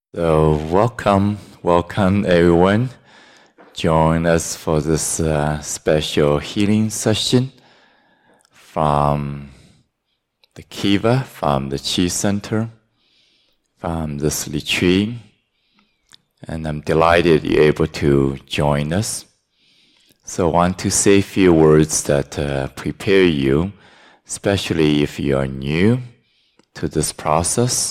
So welcome everyone. Join us for this special healing session from the Kiva, from the Chi Center, from this retreat. And I'm delighted you're able to join us. So I want to say a few words that prepare you, especially if you are new to this process.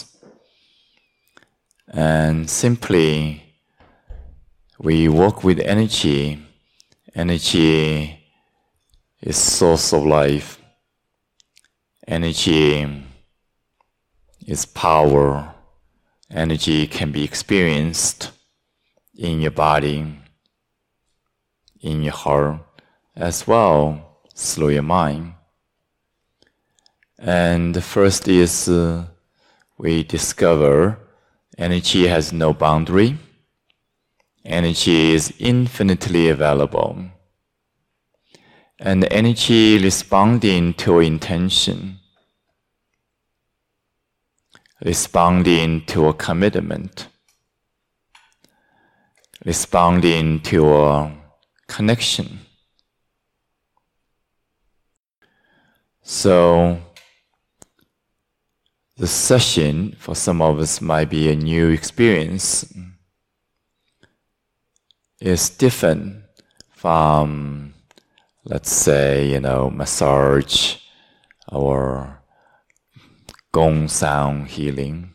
And simply, we work with energy. Energy is source of life. Energy is power. Energy can be experienced in your body, in your heart, as well through your mind. And the first is we discover energy has no boundary. Energy is infinitely available. And energy responding to intention, responding to a commitment, responding to a connection. So, the session for some of us might be a new experience. It's different from, let's say, massage or gong sound healing.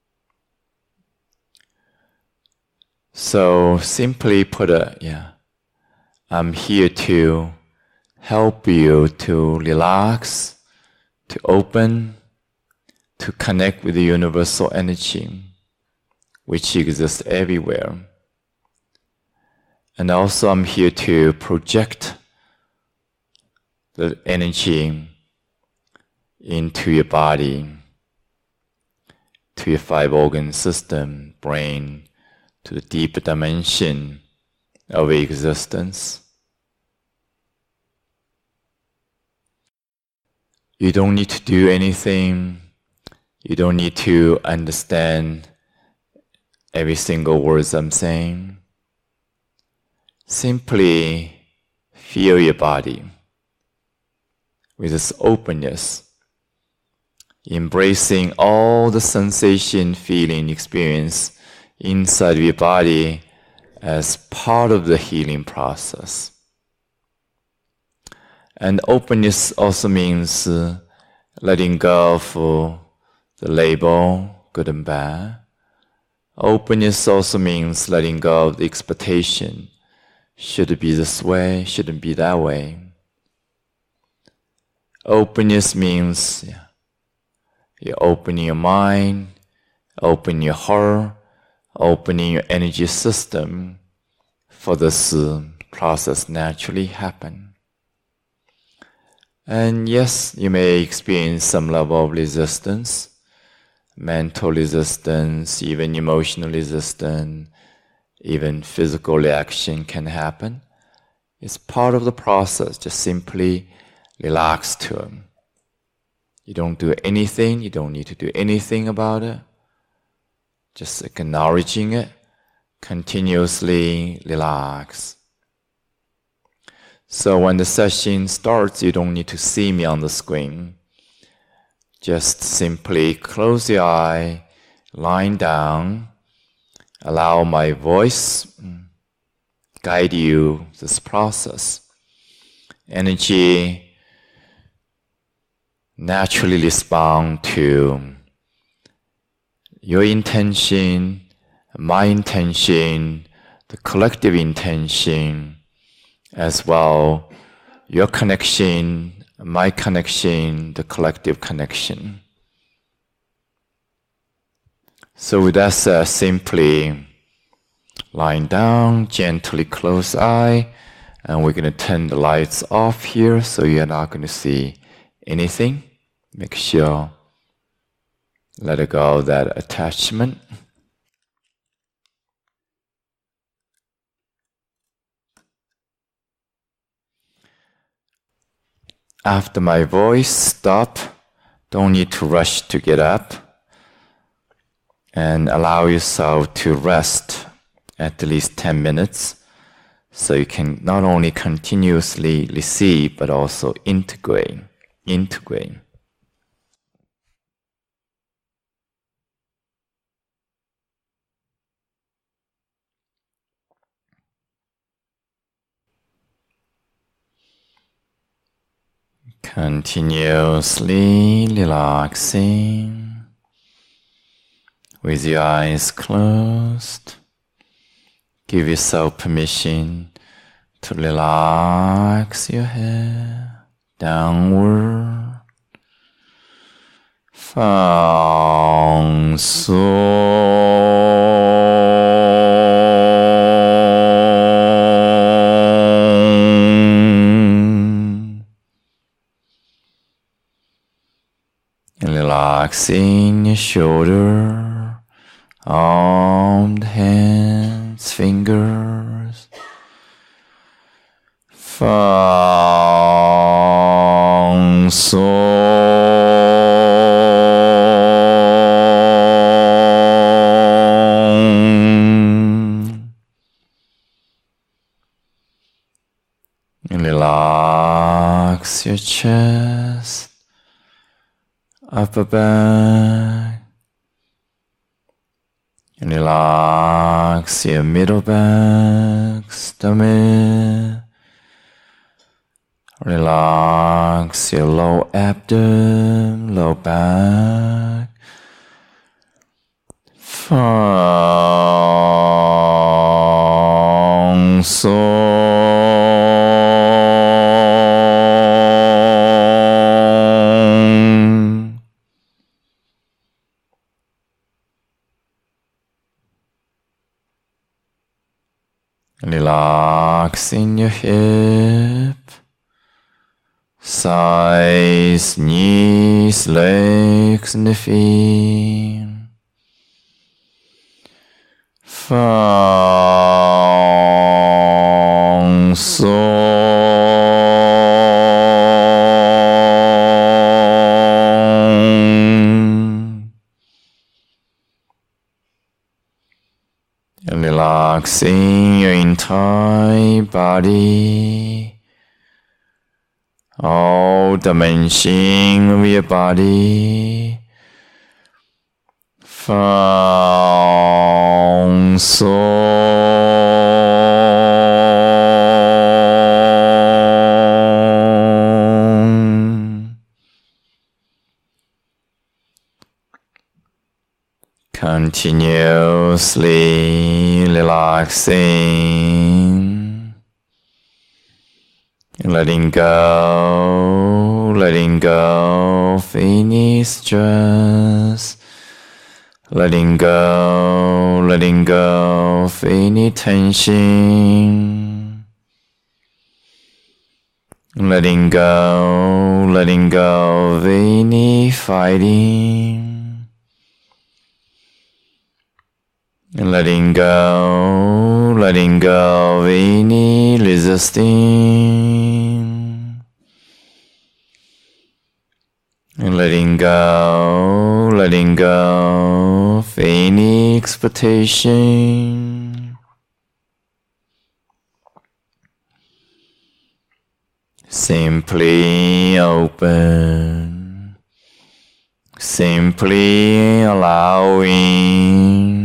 So simply put I'm here to help you to relax, to open, to connect with the universal energy, which exists everywhere. And also I'm here to project the energy into your body, to your five organ system, brain, to the deeper dimension of existence. You don't need to do anything. You don't need to understand every single word I'm saying. Simply feel your body with this openness, embracing all the sensation, feeling, experience inside of your body as part of the healing process. And openness also means letting go of the label, good and bad. Openness also means letting go of the expectation. Should it be this way? Shouldn't be that way. Openness means you open your mind, open your heart, opening your energy system for this process naturally happen. And yes, you may experience some level of resistance, mental resistance, even emotional resistance, even physical reaction can happen. It's part of the process. Just simply relax to it. You don't do anything. You don't need to do anything about it. Just acknowledging it. Continuously relax. So when the session starts, you don't need to see me on the screen. Just simply close your eye, lying down, allow my voice guide you this process. Energy naturally respond to your intention, my intention, the collective intention, as well your connection, my connection, the collective connection. So with that said, simply lying down, gently close eye, and we're going to turn the lights off here so you're not going to see anything. Make sure let go of that attachment. After my voice stop, don't need to rush to get up. and allow yourself to rest at least 10 minutes so you can not only continuously receive but also integrate. Continuously relaxing with your eyes closed. Give yourself permission to relax your head downward. 放松。Relaxing your shoulder, arms, hands, fingers. 放松。Relax your chest, upper back. Relax your middle back, stomach. Relax your low abdomen, low back. 放松。Relaxing your hip, thighs, knees, legs, and the feet. 放松。Relaxing your entire body, all dimensions of your body. 放松。Continuously relaxing, letting go of any stress, letting go of any tension, letting go of any fighting. Letting go of any resisting. Letting go of any expectation. Simply open. Simply allowing.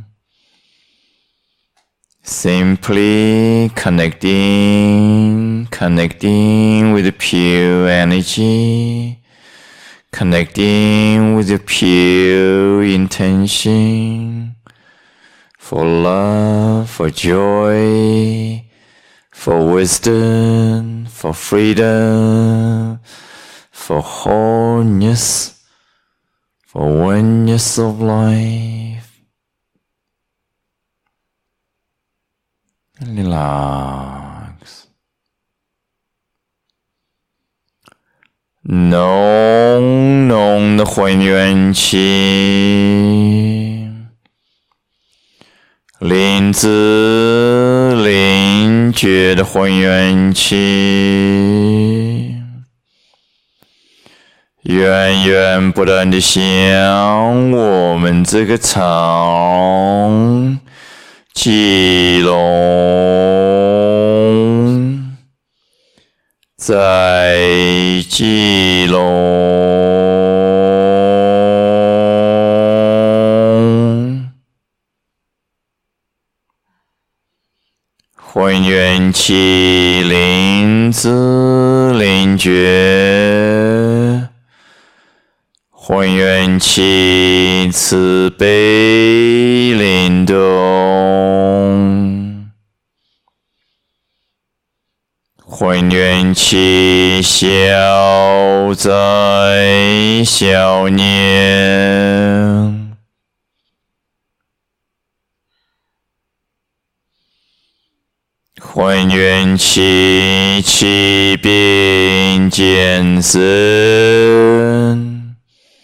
Simply connecting with the pure energy, connecting with the pure intention for love, for joy, for wisdom, for freedom, for wholeness, for oneness of life. Relax. 浓浓的混元气，灵知灵觉的混元气， 源源不断地向我们这个场基隆，在基隆，混元气灵知灵觉，混元气慈悲灵动，混元气消灾消孽，混元气气变健身，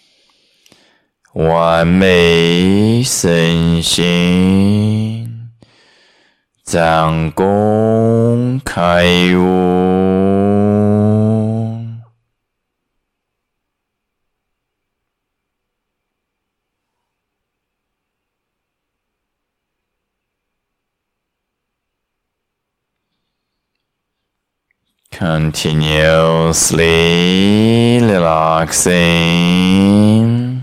完美身心，掌功开悟。Continuously relaxing,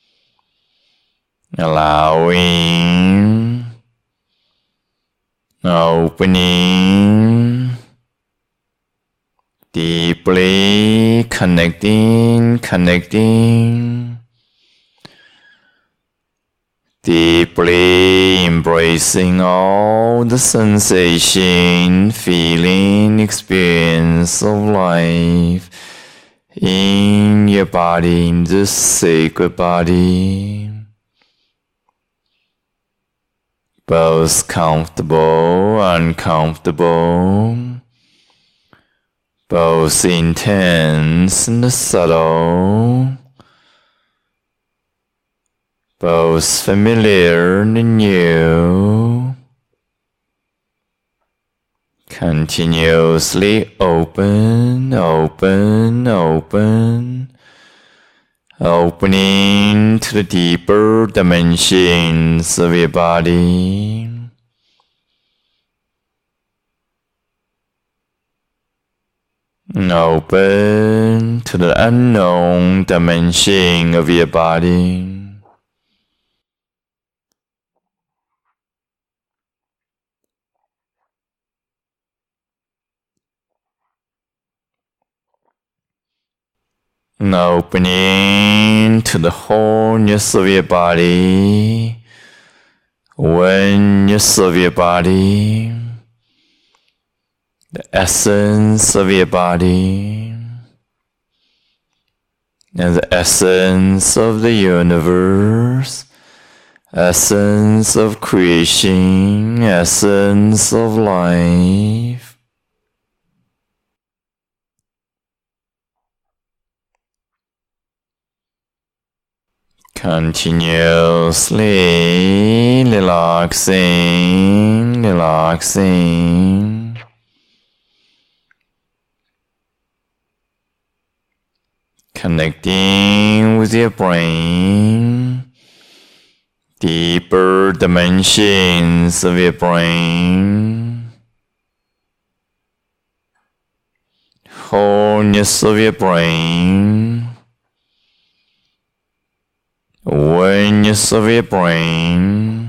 allowing, opening, deeply connecting, deeply embracing all the sensation, feeling, experience of life in your body, in this sacred body, both comfortable, uncomfortable, both intense and subtle, both familiar and new, continuously open, opening to the deeper dimensions of your body. Open to the unknown dimension of your body. Opening to the wholeness of your body, oneness of your body, the essence of your body, and the essence of the universe, essence of creation, essence of life. Continuously relaxing, connecting with your brain, deeper dimensions of your brain, wholeness of your brain, oneness of your brain,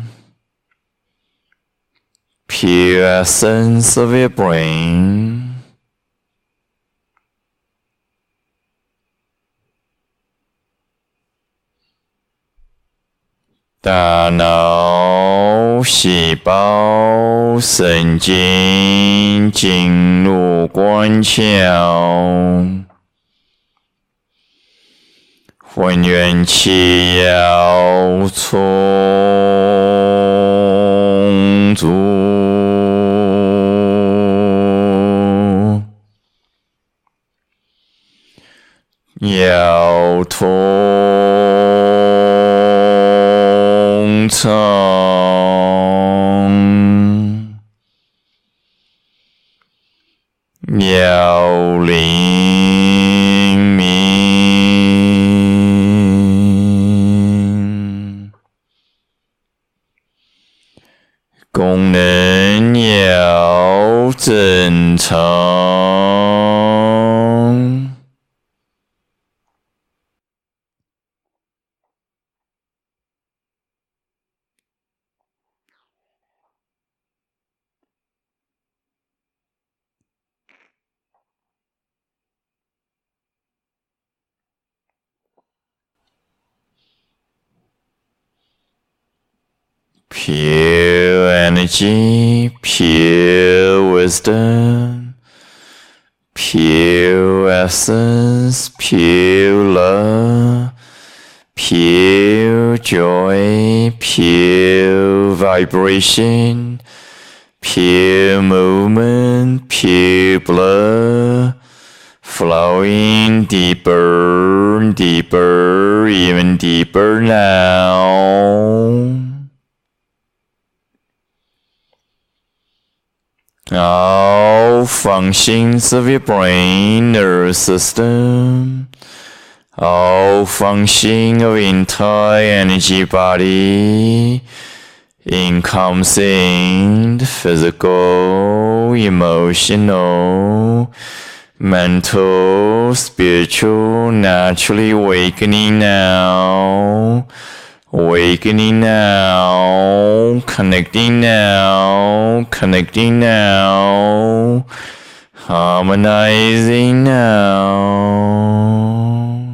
pure essence of your brain,大脑细胞神经进入关窍，混元气要充足，要通畅，要灵敏。 功能要正常。Pure energy, pure wisdom, pure essence, pure love, pure joy, pure vibration, pure movement, pure blood, flowing deeper, deeper, even deeper now. All functions of your brain, nervous system, all function of entire energy body, encompassing physical, emotional, mental, spiritual, naturally awakening now. Awakening now, connecting now, connecting now, harmonizing now.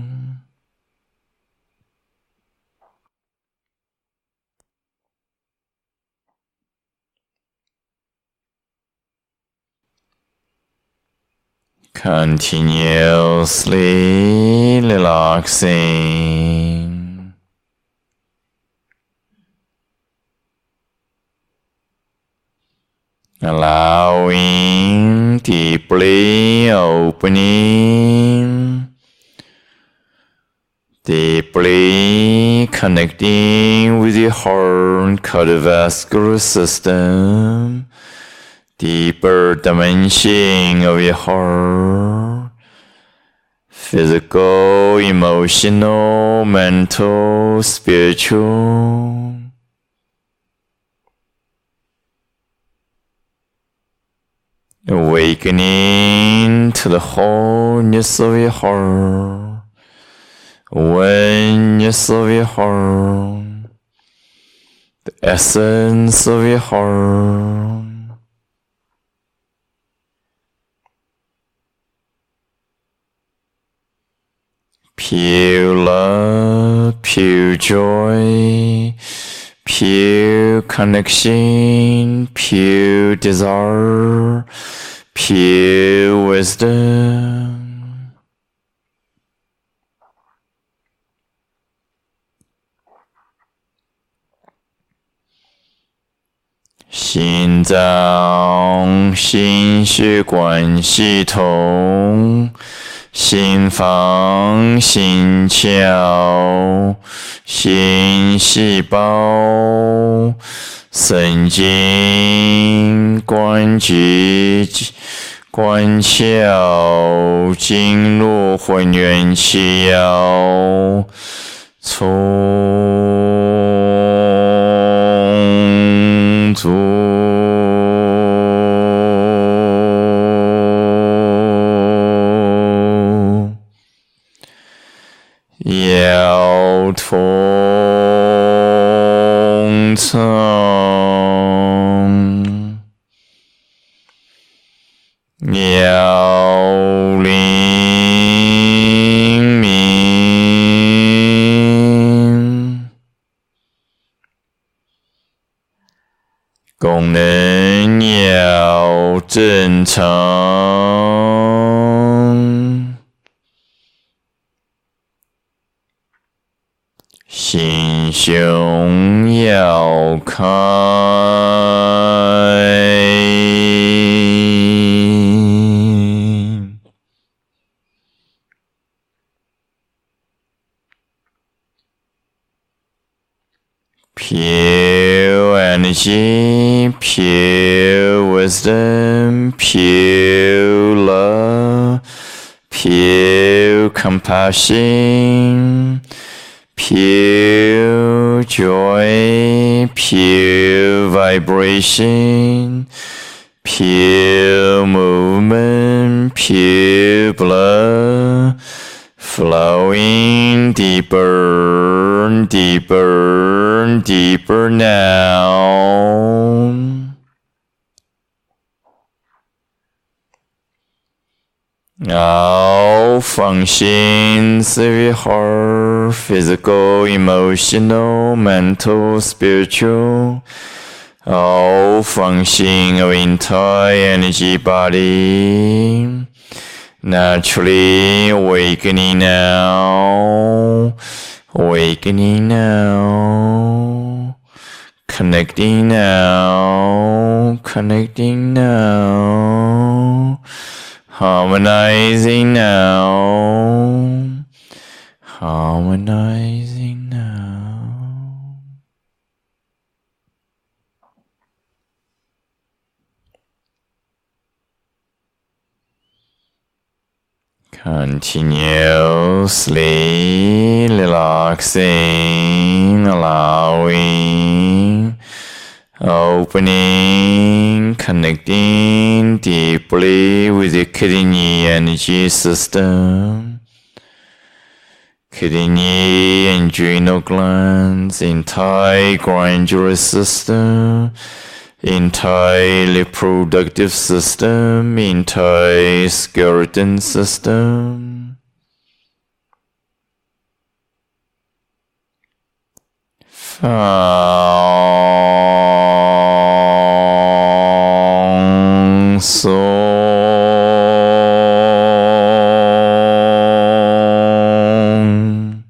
Continuously relaxing. Allowing, deeply opening, deeply connecting with your heart, cardiovascular system, deeper dimension of your heart, physical, emotional, mental, spiritual. Awakening to the wholeness of your heart, oneness of your heart, the essence of your heart. Pure love, pure joy, pure connection, pure desire, pure wisdom. Xin zang, xin血管系统，心房、心窍、心细胞、神经、关节、关窍、经络、混元气要充足。要通畅，要灵敏，功能要正常。心胸要开，pure energy, pure wisdom, pure love, pure compassion, pure joy, pure vibration, pure movement, pure blood, flowing deeper, deeper, deeper now. All functions of your heart, physical, emotional, mental, spiritual, all function of entire energy body, naturally awakening now, awakening now, connecting now, connecting now, harmonizing now, harmonizing now. Continuously relaxing, allowing, opening, connecting deeply with the kidney energy system, kidney, adrenal glands, entire glandular system, entire reproductive system, entire skeleton system. Fang song.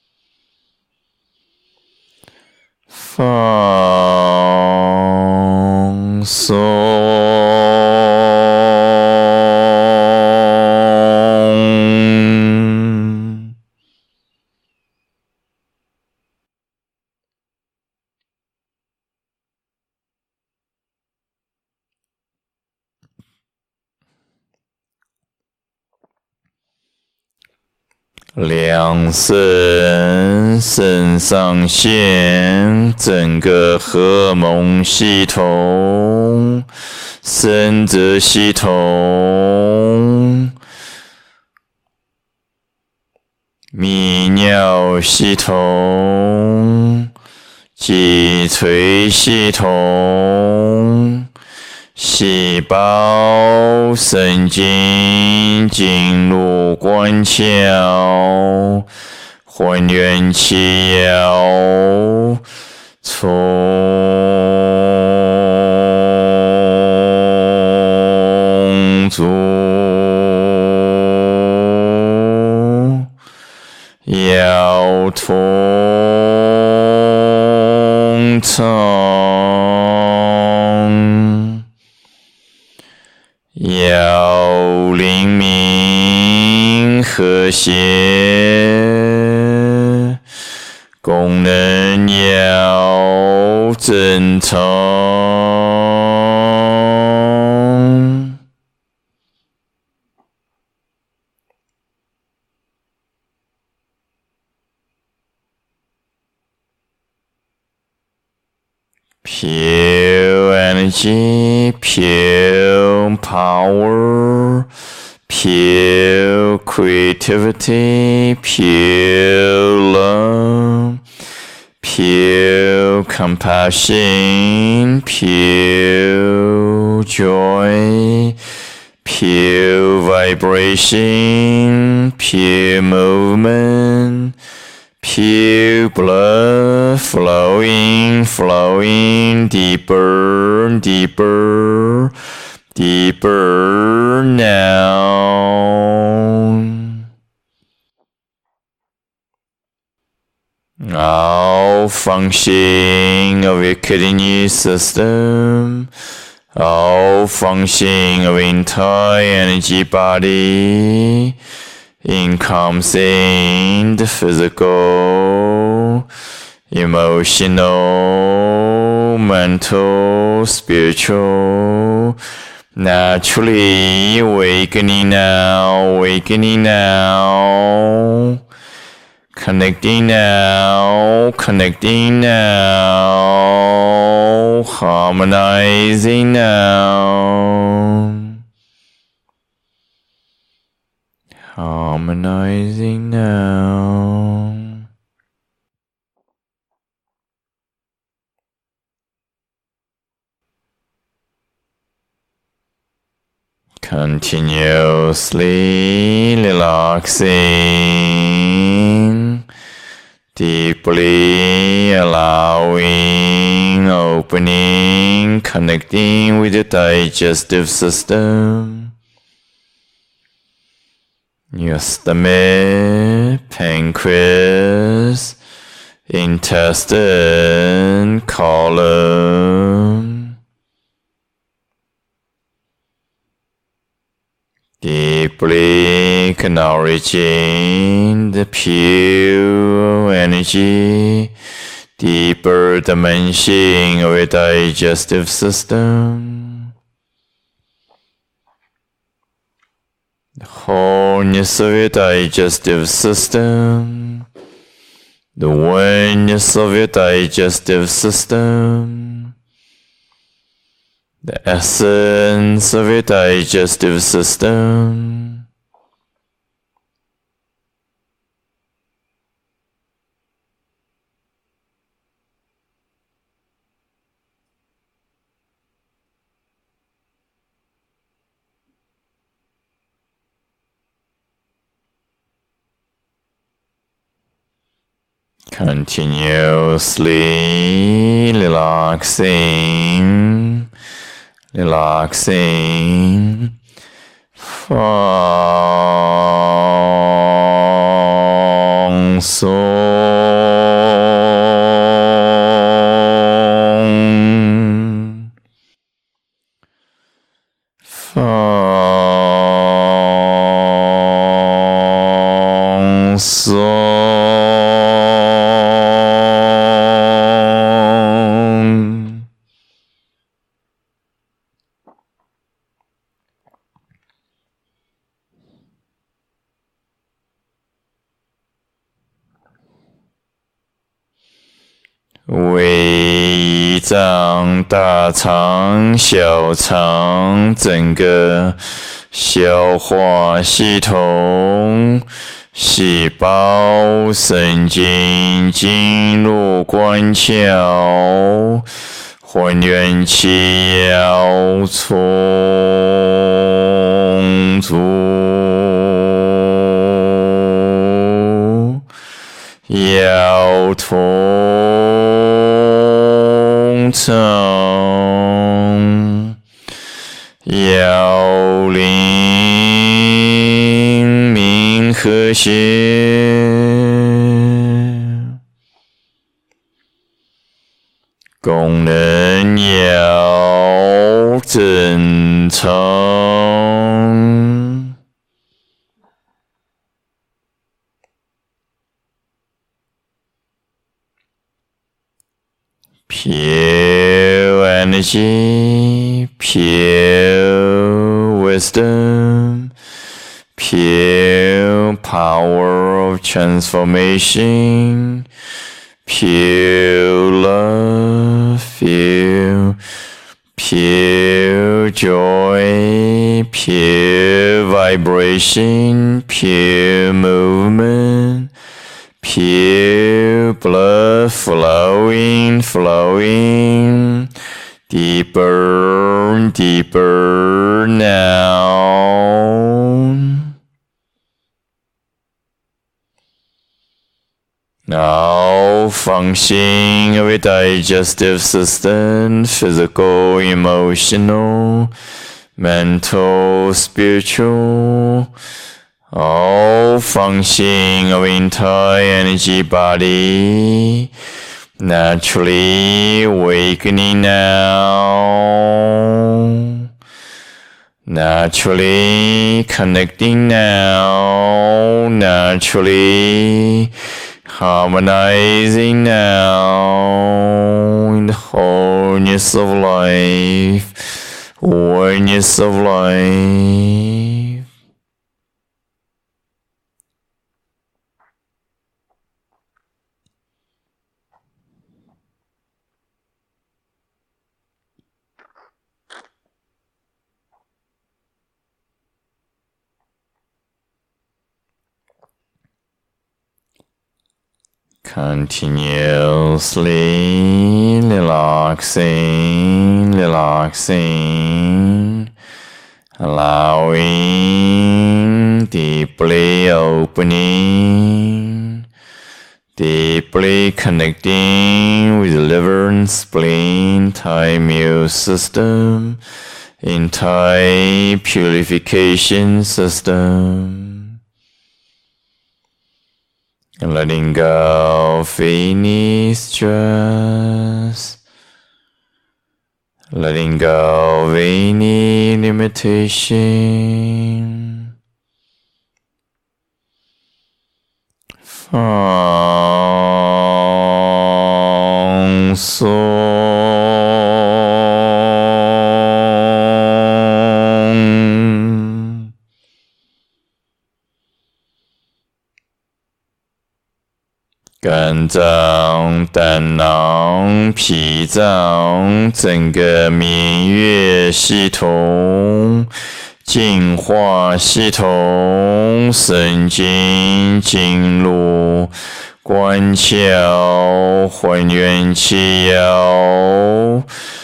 Fang song.两肾肾上腺整个荷尔蒙系统、生殖系统、泌尿系统、脊髓系统、细胞、神经进入官腔，还原气要充足，要通畅，要灵敏和谐，功能要正常。Pure energy, pure power, pure creativity, pure love, pure compassion, pure joy, pure vibration, pure movement, pure blood flowing, flowing deeper, deeper, deeper now. All function of your kidney system, all function of entire energy body, encompassing the physical, emotional, mental, spiritual, naturally awakening now, Connecting now, connecting now, harmonizing now, harmonizing now. Continuously relaxing, deeply allowing, opening, connecting with the digestive system, your stomach, pancreas, intestine, colon. Deeply acknowledging the pure energy, deeper dimension of your digestive system, the wholeness of your digestive system, the oneness of your digestive system, the essence of your digestive system. Continuously relaxing, relaxing,放松，放松。胃脏、大肠、小肠，整个消化系统、细胞、神经、经络、关窍，还元气要充足，要通畅，要灵敏和谐，功能要正常。Pure energy, pure wisdom, pure power of transformation, pure love, pure joy, pure vibration, pure movement, pure blood flowing, flowing, deeper, deeper now. Now, functioning of your digestive system, physical, emotional, mental, spiritual, all functioning of entire energy body, naturally awakening now, naturally connecting now, naturally harmonizing now in the wholeness of life, oneness of life. Continuously relaxing, relaxing, allowing, deeply opening, deeply connecting with the liver and spleen, Thai immune system, entire purification system. And letting go of any stress, letting go of any limitation. Fang song. Gan脏、胆囊、脾脏，整个免疫系统、净化系统、神经经络、关窍、还原气药，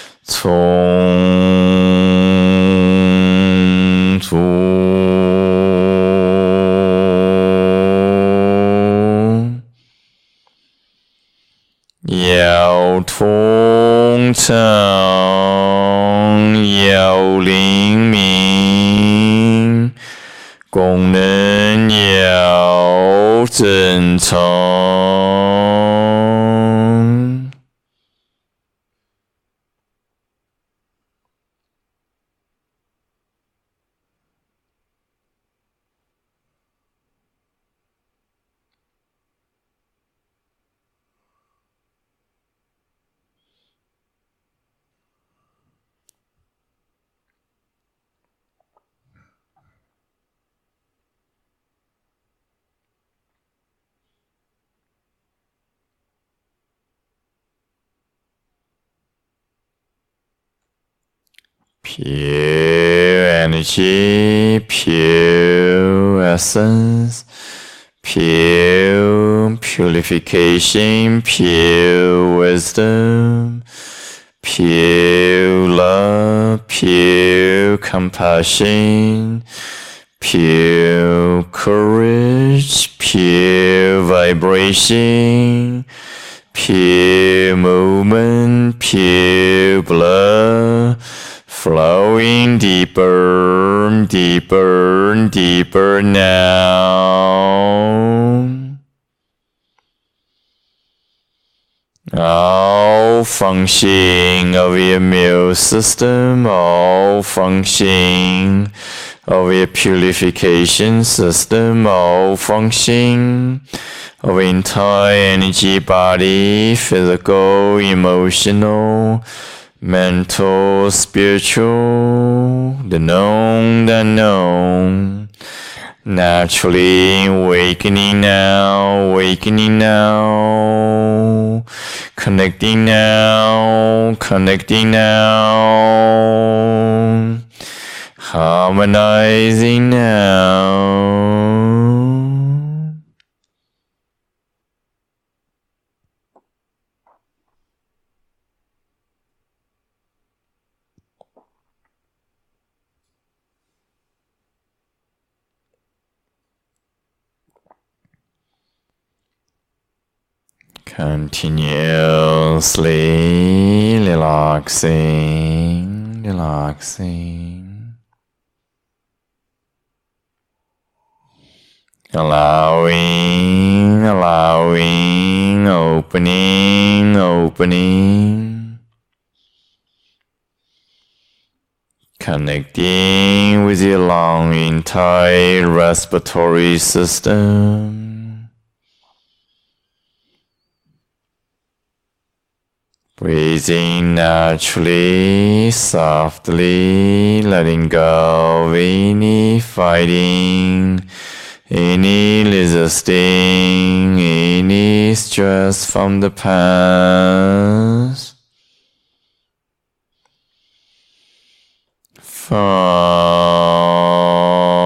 充足。要通畅，要灵敏，功能要正常。Pure energy, pure essence, pure purification, pure wisdom, pure love, pure compassion, pure courage, pure vibration, pure movement, pure blood, flowing deeper, deeper, deeper now. all functioning of your immune system, all functioning of your purification system, all functioning of entire energy body, physical, emotional, mental, spiritual, the known, the unknown, naturally awakening now, connecting now, harmonizing now. Continuously relaxing, allowing, opening, connecting with your long entire respiratory system. Breathing naturally, softly, letting go of any fighting, any resisting, any stress from the past.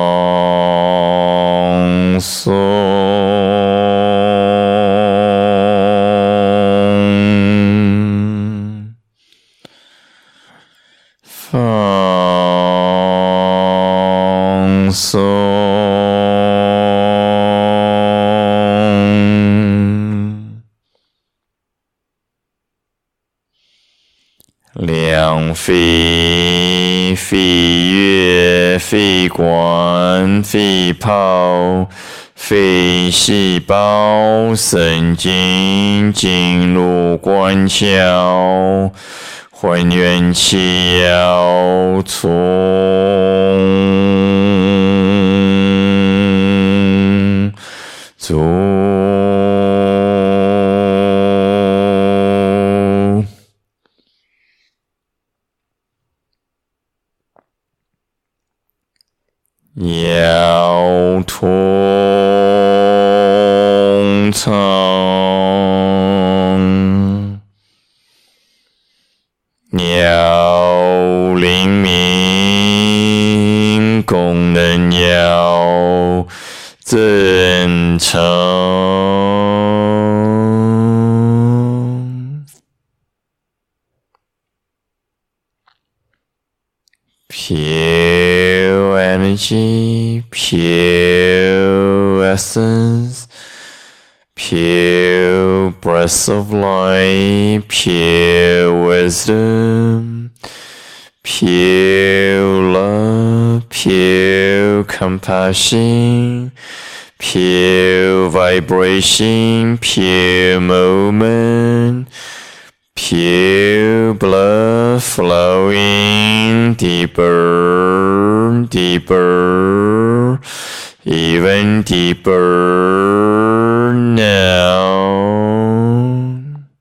Fang 放松，两肺、肺叶、肺管、肺泡、肺细胞、神经经络关窍。还原气要从足，腰通畅。要灵敏，功能要正常。Pure energy, pure essence, pure breath of life, pure wisdom, pure love, pure compassion, pure vibration, pure moment, pure blood flowing deeper, deeper, even deeper now.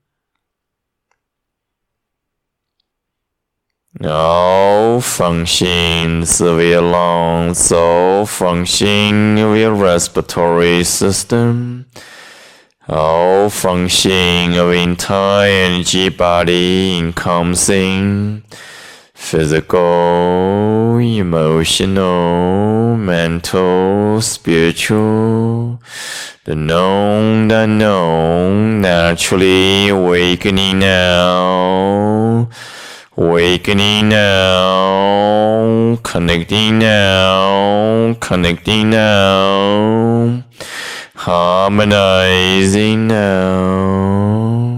All functions of your lungs, all functions of your respiratory system, all function of entire energy body encompassing physical, emotional, mental, spiritual, the known, the unknown, naturally awakening now, awakening now, connecting now, connecting now, harmonizing now.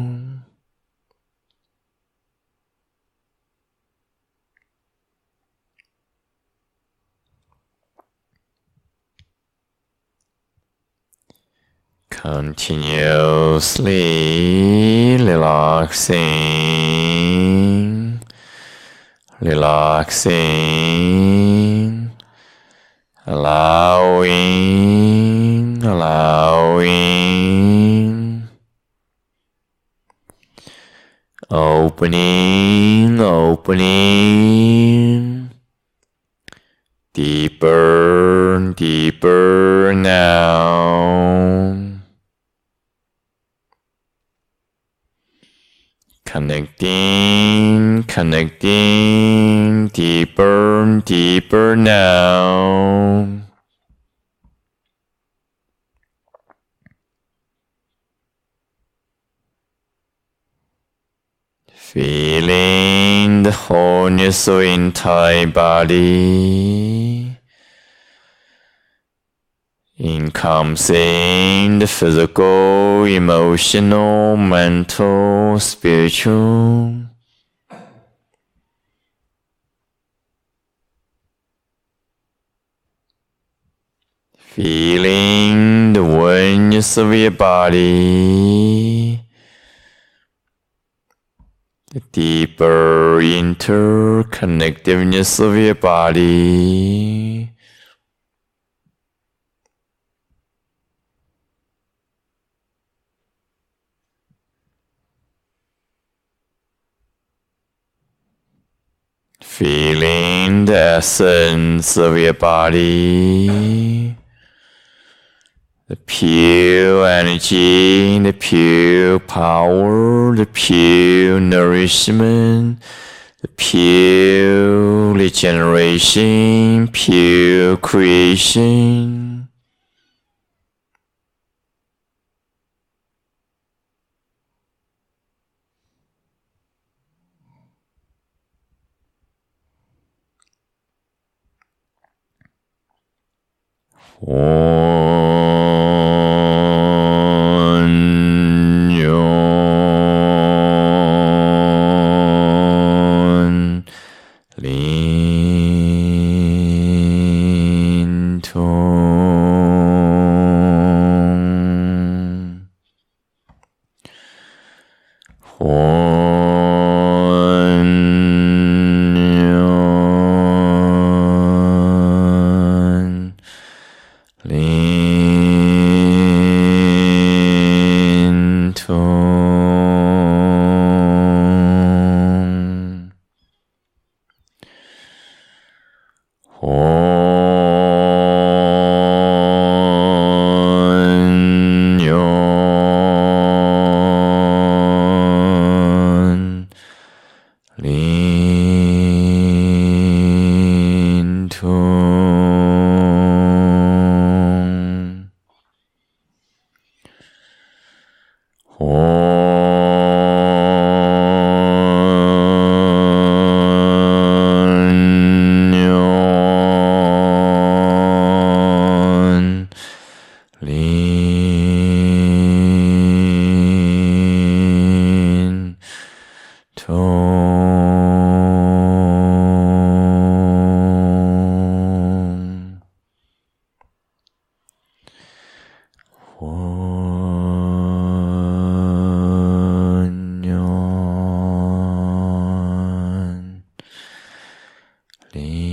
Continuously relaxing, relaxing, allowing, allowing, opening, opening, deeper, deeper now. Connecting, connecting, deeper, deeper now. Feeling the wholeness of entire body, encompassing the physical, emotional, mental, spiritual. Feeling the oneness of your body, the deeper interconnectedness of your body. Feeling the essence of your body, the pure energy, the pure power, the pure nourishment, the pure regeneration, pure creation. Onyon Lin Tong Onyon Lin Tong Onyon Lin Tong Onyon Lin Tong Onyon Lin